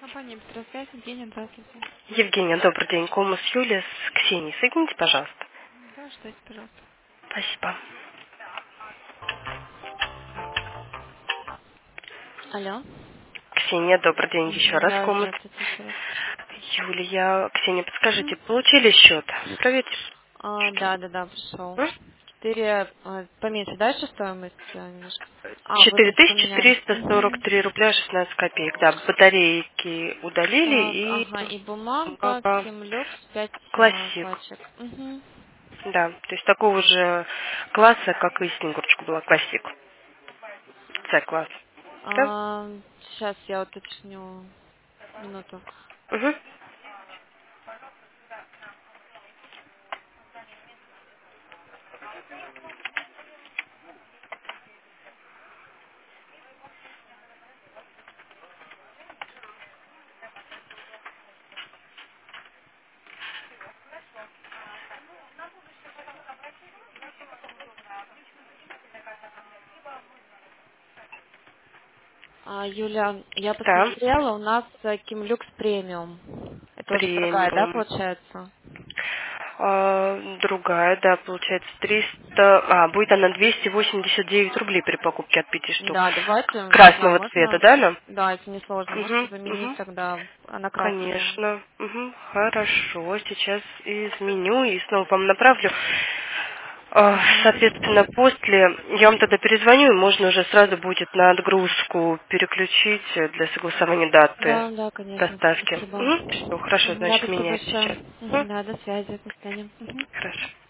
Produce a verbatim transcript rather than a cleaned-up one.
Компания «Быстросвязь». Евгения, здравствуйте. Евгения, добрый день. Комус Юлия с Ксенией. Соедините, пожалуйста. Да, ждайте, пожалуйста. Спасибо. Алло. Ксения, добрый день еще Мгм, раз. да, Комус. здравствуйте еще раз. Юлия, Ксения, подскажите, Мгм. получили счет? Проверьте. А, да, да, да, пришел. М? Четыре, а, поменьше дальше стоимость а, немножко? А, вы, то четыре есть тысячи поменяли. триста сорок Угу. три рубля шестнадцать копеек. Да, батарейки удалили Так, и ага, и бумага, бумага Химлюкс, пять а, классик. пачек. Угу. Да, то есть такого же класса, как и Снегурочка была, классик. С-класс. Да? А, сейчас я уточню. Минуту. Угу. А, Юля, я Да, посмотрела, у нас э, Кимлюкс премиум. Это уже другая, да, премиум. получается? А, другая, да, получается триста, а, будет она двести восемьдесят девять рублей при покупке от пяти штук. Да, давайте, не знаю, Красного цвета, можно, да, Лен? да, если не сложно, можете Угу, заменить угу. тогда на красную. Конечно. Угу, хорошо. Сейчас изменю и снова вам направлю. А, Ага. Соответственно, после я вам тогда перезвоню, и можно уже сразу будет на отгрузку переключить э, для согласования даты Да, да, конечно, доставки. спасибо. Угу. Все, хорошо, Мгм, да, значит, спасибо меняю большое. сейчас. Мгм, Мгм. да, до связи, до свидания. Мгм. Хорошо.